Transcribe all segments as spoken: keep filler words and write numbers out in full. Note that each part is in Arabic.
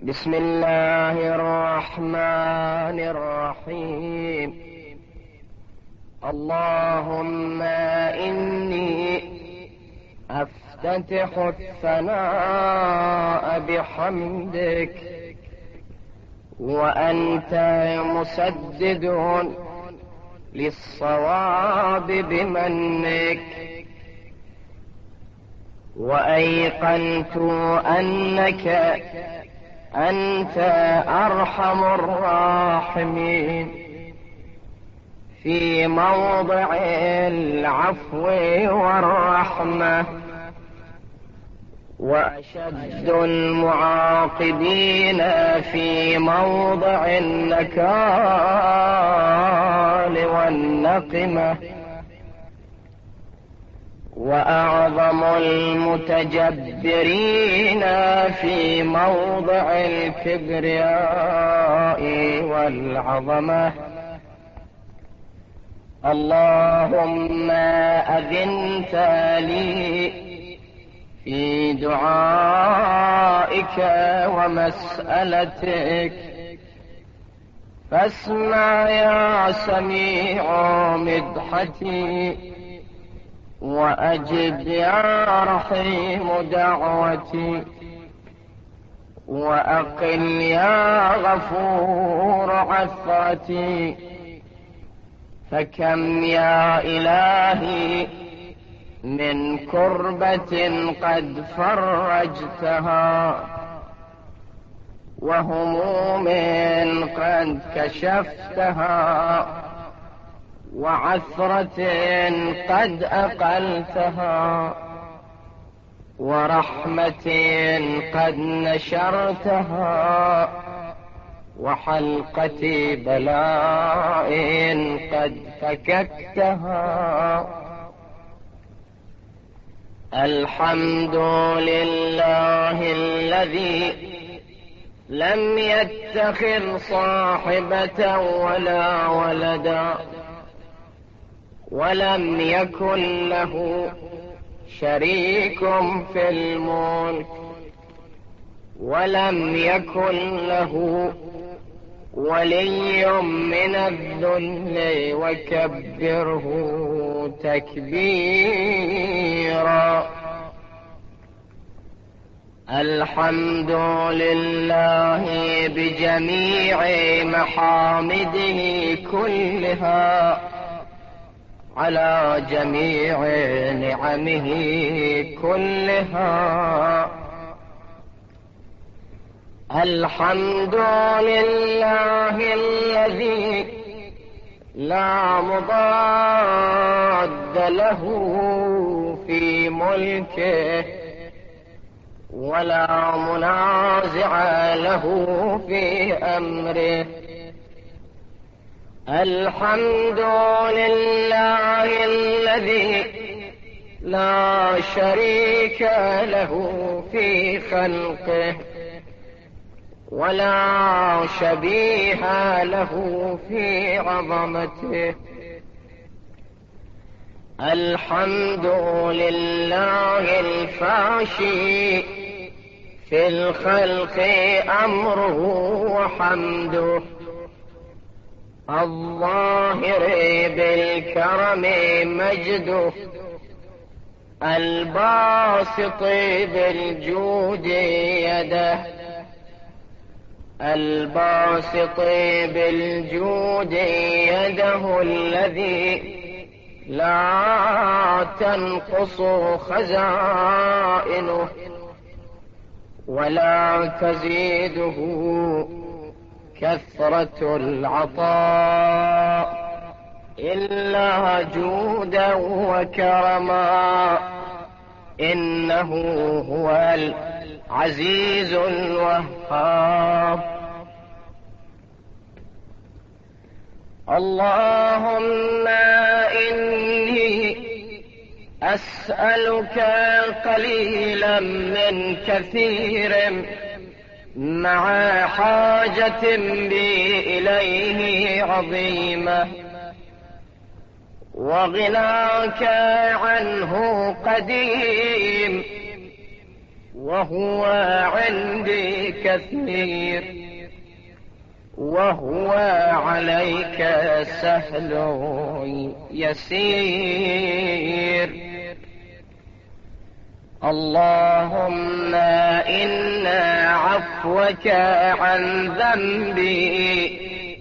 بسم الله الرحمن الرحيم. اللهم إني أفتتح الثناء بحمدك، وأنت مسدد للصواب بمنك، وأيقنت أنك أنت أرحم الراحمين في موضع العفو والرحمة، وأشد المعاقبين في موضع النكال والنقمة، وأعظم المتجبرين في موضع الكبرياء والعظمة. اللهم أذنت لي في دعائك ومسألتك، فاسمع يا سميع مدحتي، وأجب يا رحيم دعوتي، وأقل يا غفور عثرتي. فكم يا إلهي من كربة قد فرجتها، وهموم قد كشفتها، وعثرة قد أقلتها، ورحمة قد نشرتها، وحلقة بلاء قد فككتها. الحمد لله الذي لم يتخذ صاحبة ولا ولدا، ولم يكن له شريك في الملك، ولم يكن له ولي من الذل، وكبره تكبيرا. الحمد لله بجميع محامده كلها، على جميع نعمه كلها. الحمد لله الذي لا مضاد له في ملكه، ولا منازع له في أمره. الحمد لله الذي لا شريك له في خلقه، ولا شبيه له في عظمته. الحمد لله الفاشي في الخلق أمره وحمده، الظاهر بالكرم مجده، الباسط بالجود يده، الباسط بالجود يده، الذي لا تنقص خزائنه، ولا تزيده كثرة العطاء إلا جودا وكرما. إنه هو العزيز الوهاب. اللهم إني أسألك قليلا من كثير، مع حاجة بي إليه عظيمة، وغناك عنه قديم، وهو عندي كثير وهو عليك سهل يسير. اللهم إن عفوك عن ذنبي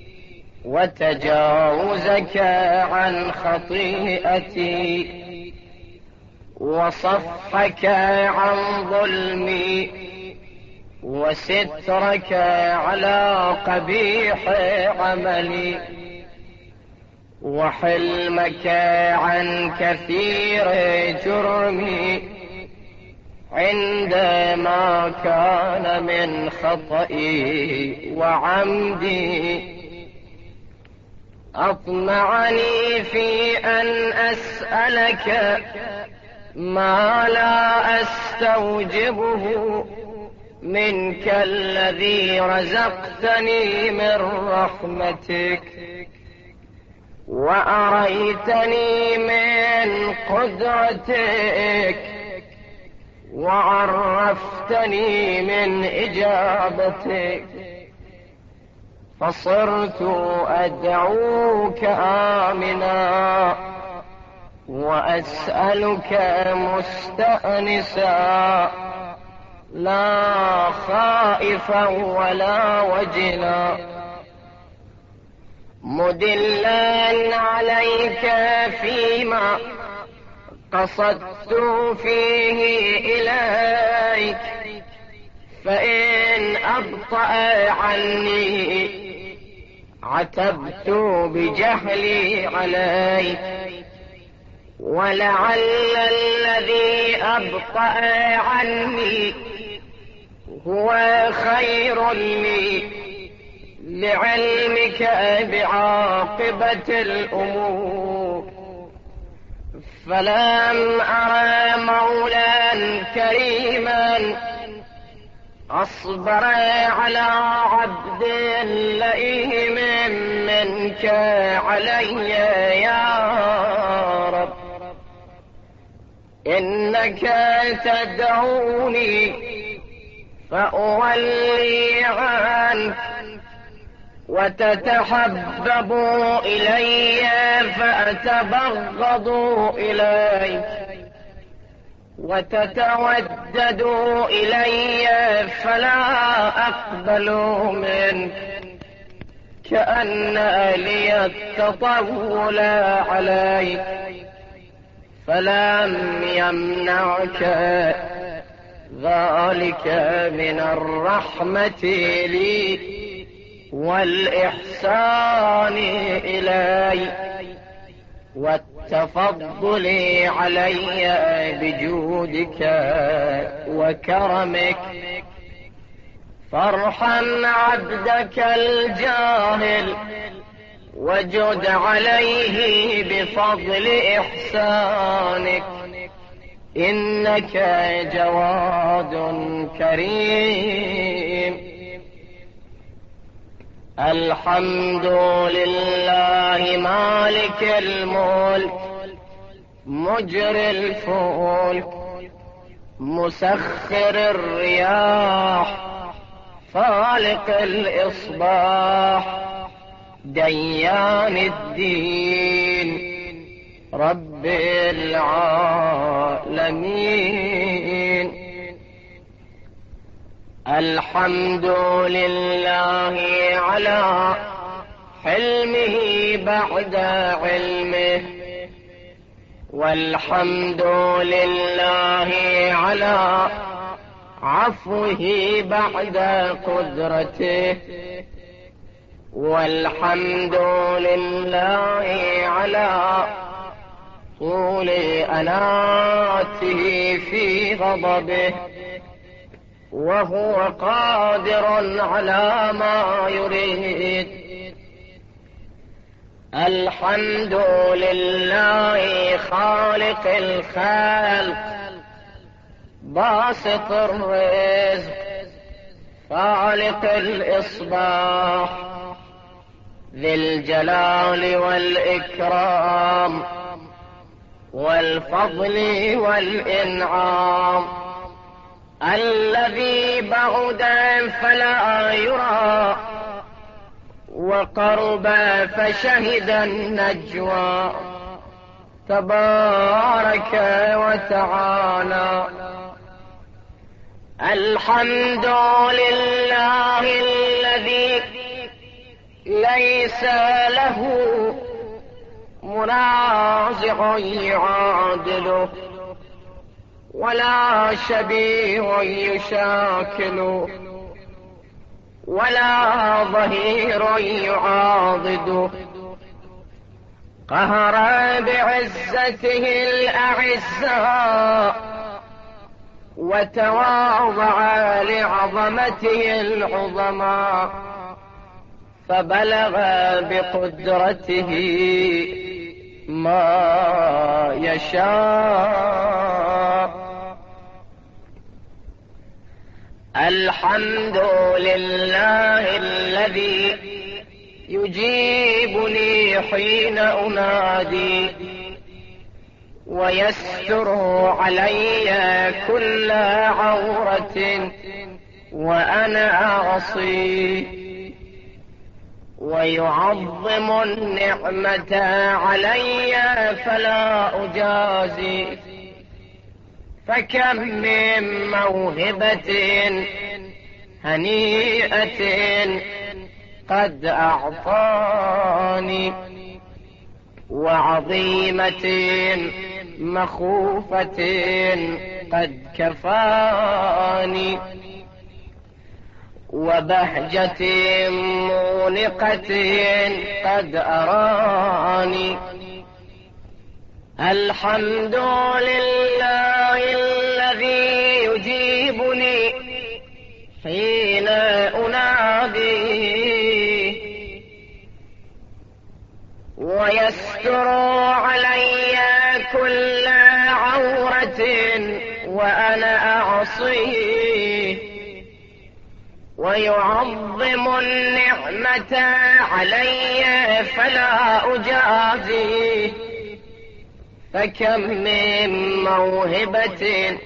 وتجاوزك عن خطيئتي وصفحك عن ظلمي وسترك على قبيح عملي وحلمك عن كثير جرمي عندما كان من خطئي وعمدي. أطمعني في أن أسألك ما لا أستوجبه منك الذي رزقتني من رحمتك وأريتني من قدرتك وعرفتني من إجابتك، فصرت أدعوك آمنا وأسألك مستأنسا لا خائفا ولا وجلا، مدلا عليك فيما قصدت فيه إليك، فإن أبطأ عني عتبت بجهلي عليك، ولعل الذي أبطأ عني هو خير لي لعلمك بعاقبة الأمور. فلم أرى مولا كريما أصبر على عبد لئيم منك علي يا رب. إنك تدعوني فأولي عنك وتتحبب إلي فأتبغض إليك، وتتودد إلي فلا أقبل منك، كأن لي التطول عليك. فلم يمنعك ذلك من الرحمة لي والإحسان إلي والتفضل علي بجودك وكرمك، فارحم عبدك الجاهل وجد عليه بفضل إحسانك، إنك جواد كريم. الحمد لله مالك الملك مجري الفلك مسخر الرياح فالق الإصباح ديان الدين رب العالمين. الحمد لله على حلمه بعد علمه، والحمد لله على عفوه بعد قدرته، والحمد لله على طول أناته في غضبه، وهو قادر على ما يريد. الحمد لله خالق الخلق باسط الرزق خالق الإصباح ذي الجلال والإكرام والفضل والإنعام، الذي بعد فلا يرى وقرب فشهد النجوى تبارك وتعالى. الحمد لله الذي ليس له منازع يعادله ولا شبيه يشاكله ولا ظهير يعاضده. قهر بعزته الأعزاء وتواضع لعظمته العظماء فبلغ بقدرته ما يشاء. الحمد لله الذي يجيبني حين أنادي ويستر علي كل عورة وأنا أعصي ويعظم النعمة علي فلا أجازي. فكم من موهبة هنيئة قد أعطاني وعظيمة مخوفة قد كفاني وبهجة مونقة قد أراني. الحمد لله الذي يجيبني حين أنادي ويستر علي كل عورة وأنا أعصيه ويعظم النعمة علي فلا أجازيه. فكم من موهبة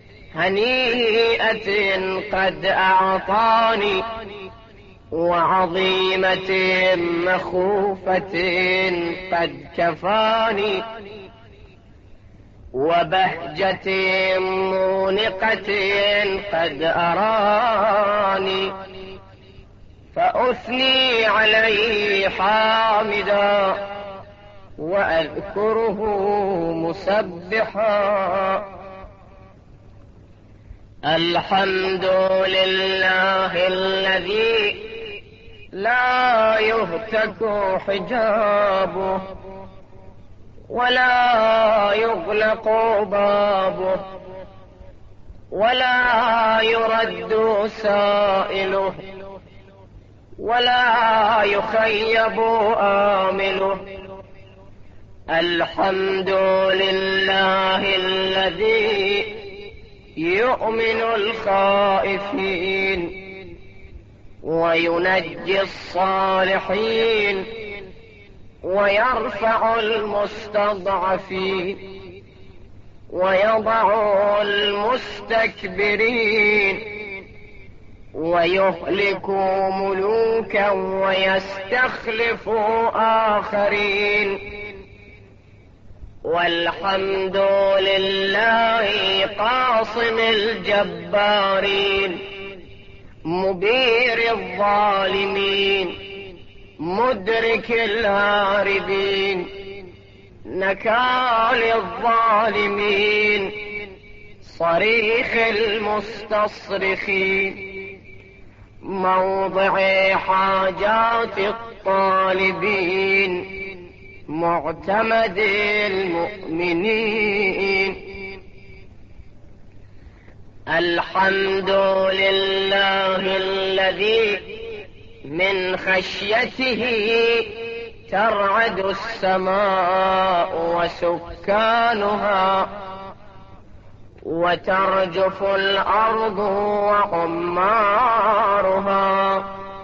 هنيئة قد أعطاني وعظيمة مخوفة قد كفاني وبهجة مونقة قد أراني. فأثني عليه حامدا وأذكره مسبحا. الحمد لله الذي لا يهتك حجابه ولا يغلق بابه ولا يرد سائله ولا يخيب آمله. الحمد لله الذي يؤمن الخائفين وينجي الصالحين ويرفع المستضعفين ويضع المستكبرين ويهلك ملوكا ويستخلف آخرين. والحمد لله قاصم الجبارين مبير الظالمين مدرك الهاربين نكال الظالمين صريخ المستصرخين موضع حاجات الطالبين معتمد المؤمنين. الحمد لله الذي من خشيته ترعد السماء وسكانها وترجف الأرض وعمارها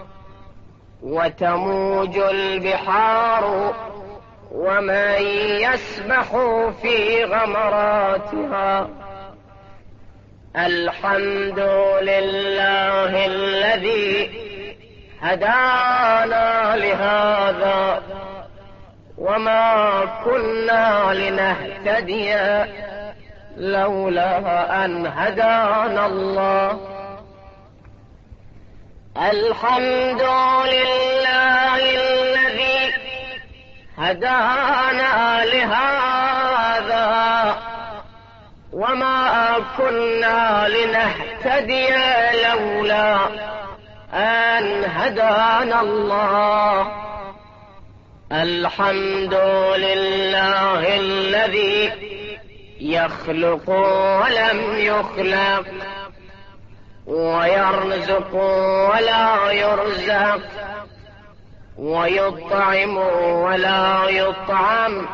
وتموج البحار ومن يسبح في غمراتها الحمد لله الذي هدانا لهذا وما كنا لنهتدي لولا أن هدانا الله. الحمد لله الذي هدانا لهذا وما كنا لنهتدي لولا أن هدانا الله. الحمد لله الذي يخلق ولم يخلق ويرزق ولا يرزق ويطعم ولا يطعم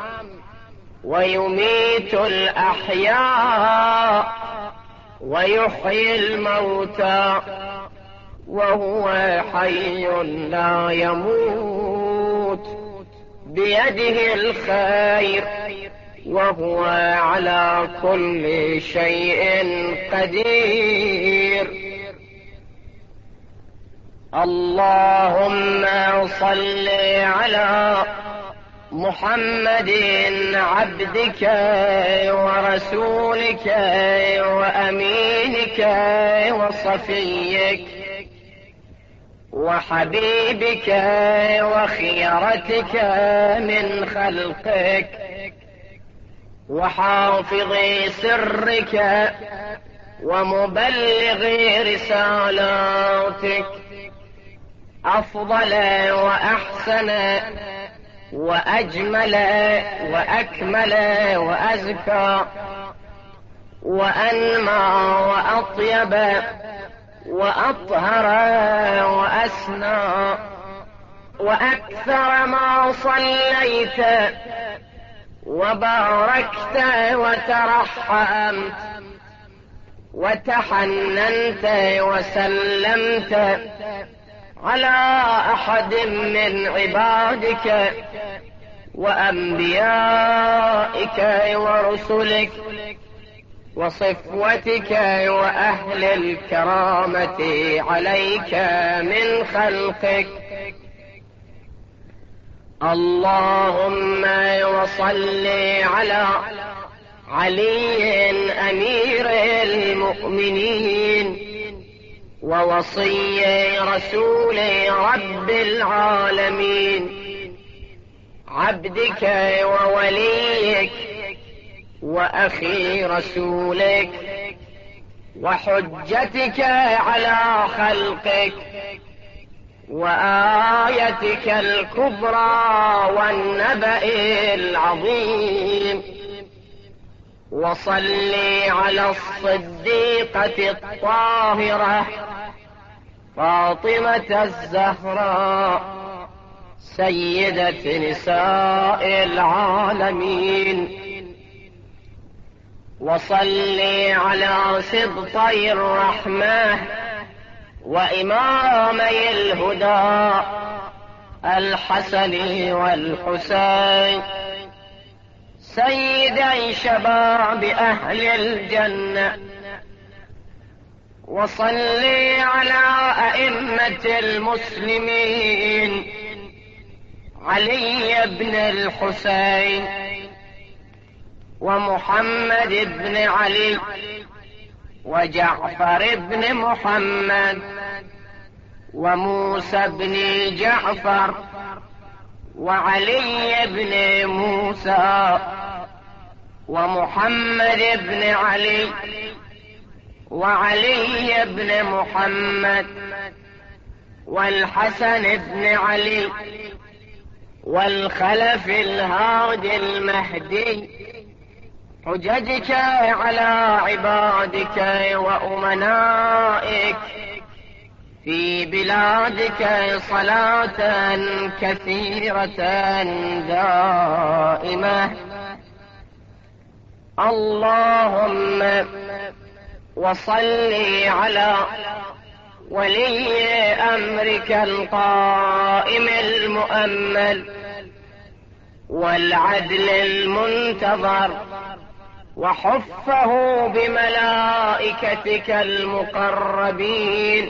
ويميت الأحياء ويحيي الموتى وهو حي لا يموت بيده الخير وهو على كل شيء قدير. اللهم صل على محمد عبدك ورسولك وأمينك وصفيك وحبيبك وخيرتك من خلقك وحافظ سرك ومبلغ رسالاتك أفضل وأحسن وأجمل وأكمل وأزكى وأنمى وأطيب وأطهر وأسنى وأكثر ما صليت وباركت وترحمت وتحننت وسلمت على أحد من عبادك وأنبيائك ورسلك وصفوتك وأهل الكرامة عليك من خلقك. اللهم وصل على علي أمير المؤمنين ووصي رسول رب العالمين عبدك ووليك وأخي رسولك وحجتك على خلقك وآيتك الكبرى والنبأ العظيم. وصل على الصديقة الطاهرة فاطمة الزهراء سيدة نساء العالمين. وصل على سبطي الرحمة وإمامي الهدى الحسن والحسين سيدي شباب أهل الجنة. وصل على أئمة المسلمين علي بن الحسين ومحمد بن علي وجعفر بن محمد وموسى بن جعفر وعلي بن موسى ومحمد بن علي وعلي بن محمد والحسن بن علي والخلف الهادي المهدي حججك على عبادك وأمنائك في بلادك صلاة كثيرة دائمة. اللهم وصل على ولي أمرك القائم المؤمل والعدل المنتظر وحفه بملائكتك المقربين،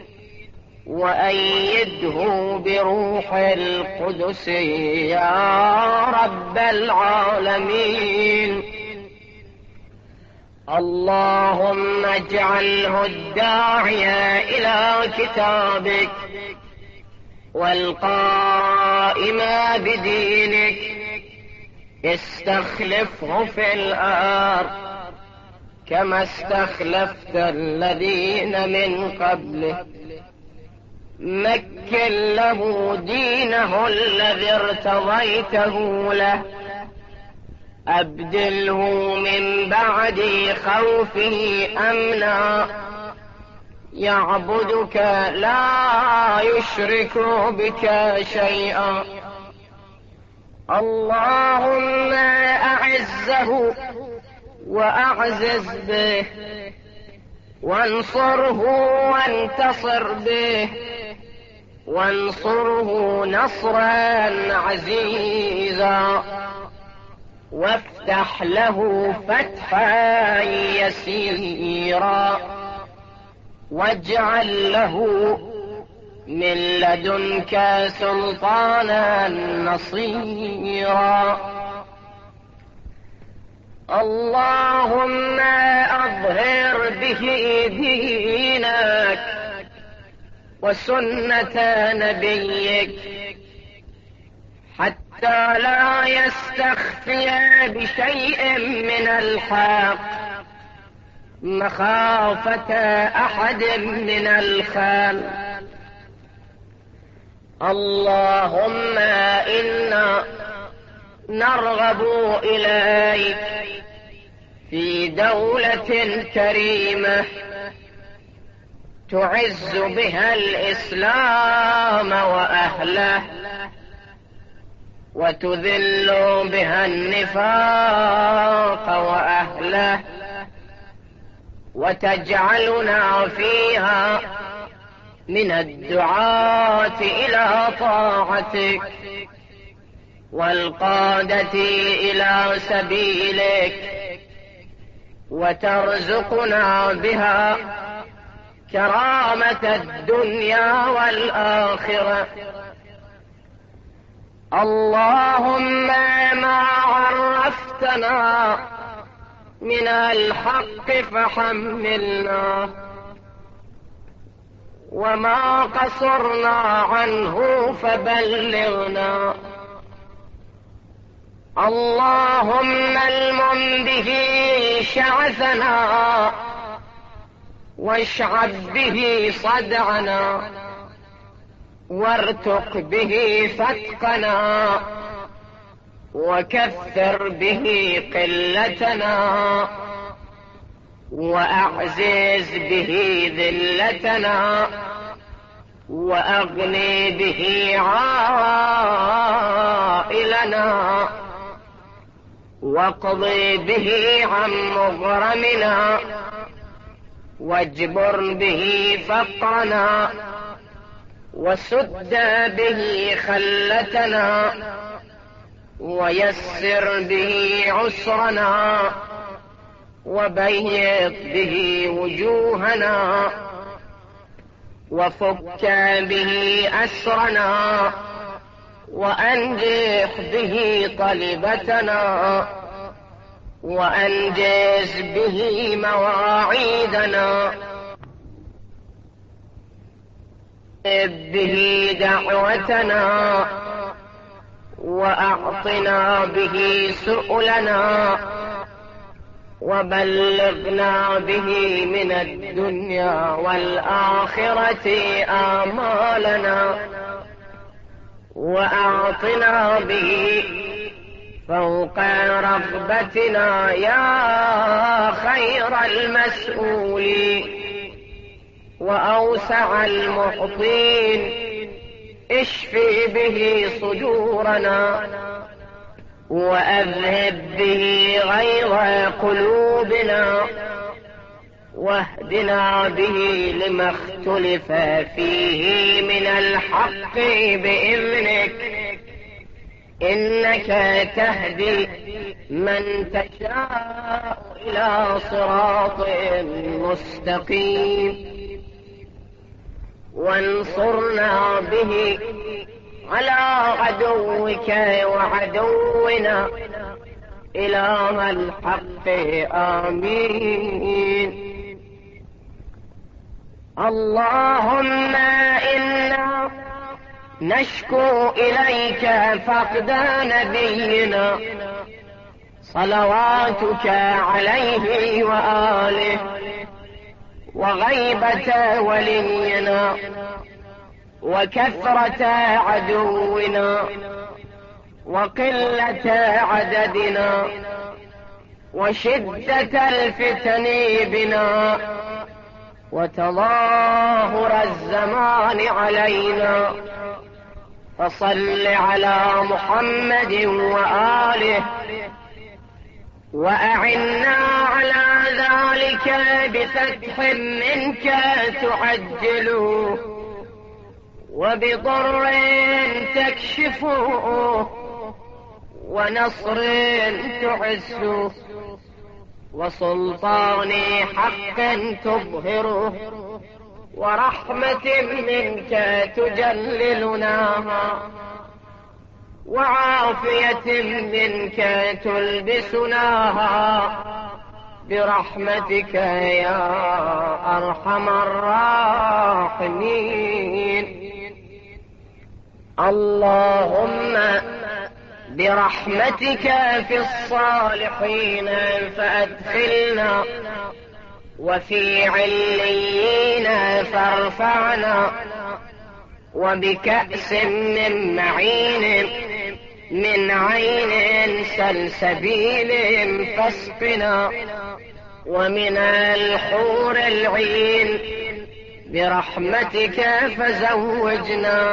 وأيده بروح القدس يا رب العالمين. اللهم اجعله الداعي إلى كتابك والقائم بدينك، استخلفه في الأرض كما استخلفت الذين من قبله، مكن له دينه الذي ارتضيته له، أبدله من بعد خوفه أمنا، يعبدك لا يشرك بك شيئا. اللهم أعزه وأعزز به، وانصره وانتصر به، وانصره نصرا عزيزا، وافتح له فتحا يسيرا، واجعل له من لدنك سلطانا نصيرا. اللهم أظهر به دينك وسنة نبيك، حتى لا يستخفي بشيء من الحق مخافة أحد من الخلق. اللهم إنا نرغب إليك في دولة كريمة تعز بها الإسلام وأهله، وتذل بها النفاق وأهله، وتجعلنا فيها من الدعاة إلى طاعتك والقادة إلى سبيلك، وترزقنا بها كرامة الدنيا والآخرة. اللهم ما عرفتنا من الحق فحملنا، وما قصرنا عنه فبلغنا. اللهم المم به شعثنا، واشعب به صدعنا، وارتق به فتقنا، وكثر به قلتنا، وأعزز به ذلتنا، وأغني به عائلنا، واقضي به عن مغرمنا، واجبر به فقرنا، وسد به خلتنا، ويسر به عسرنا، وبيض به وجوهنا، وفك به أسرنا، وأنجح به طلبتنا، وأنجز به مواعيدنا، به دعوتنا، وأعطنا به سؤلنا، وبلغنا به من الدنيا والآخرة آمالنا، وأعطنا به فوق رغبتنا يا خير المسؤولين وأوسع المعطين. اشفي به صدورنا، وأذهب به غيظ قلوبنا، واهدنا به لما اختلف فيه من الحق بإذنك، إنك تهدي من تشاء إلى صراط مستقيم. وانصرنا به على عدوك وعدونا إله الحق. آمين. اللهم إنا نشكو إليك فقد نبينا صلواتك عليه وآله، وغيبة ولينا، وكثرة عدونا، وقلة عددنا، وشدة الفتن بنا، وتظاهر الزمان علينا. فصل على محمد وآله، وأعنا على ذلك بفتح منك تعجله، وبضر تكشفه، ونصر تعزه، وسلطان حق تظهره، ورحمة منك تجللناها، وعافية منك تلبسناها، برحمتك يا أرحم الراحمين. اللهم برحمتك في الصالحين فأدخلنا، وفي عليين فارفعنا، وبكأس من معين من عين سلسبيل فاسقنا، ومن الحور العين برحمتك فزوجنا،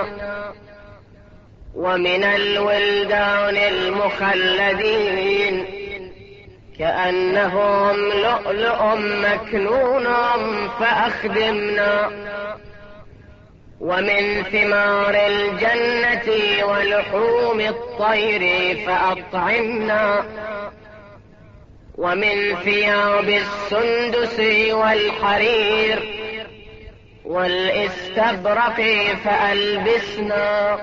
ومن الولدان المخلدين كأنهم لؤلؤ مكنون فأخدمنا، ومن ثمار الجنة ولحوم الطير فأطعمنا، ومن ثياب السندس والحرير والاستبرق فألبسنا،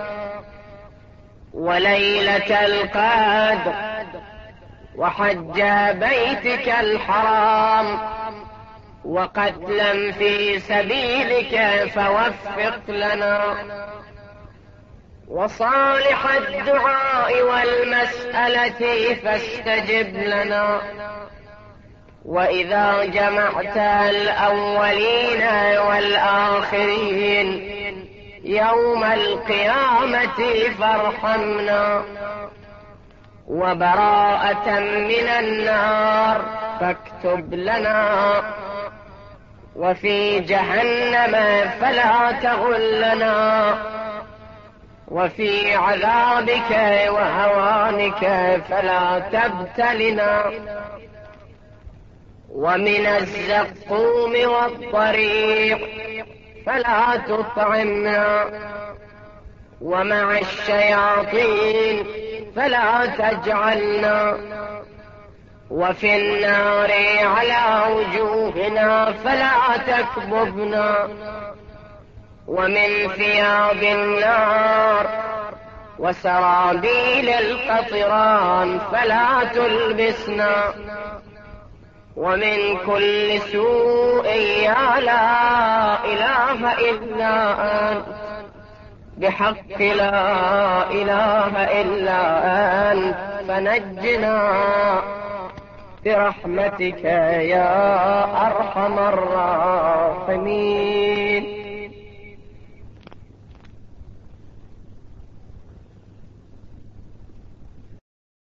وليلة القدر وحج بيتك الحرام وقتلا في سبيلك فوفق لنا، وصالح الدعاء والمسألة فاستجب لنا. وإذا جمعت الأولين والآخرين يوم القيامة فارحمنا، وبراءة من النار فاكتب لنا، وفي جهنم فلا تغلنا، وفي عذابك وهوانك فلا تبتلنا، ومن الزقوم والطريق فلا تطعمنا، ومع الشياطين فلا تجعلنا، وفي النار على وجوهنا فلا تكببنا، ومن ثياب النار وسرابيل القطران فلا تلبسنا، ومن كل سوء يا لا إله إلا أنت، بحق لا إله إلا أنت، فنجنا برحمتك يا أرحم الراحمين.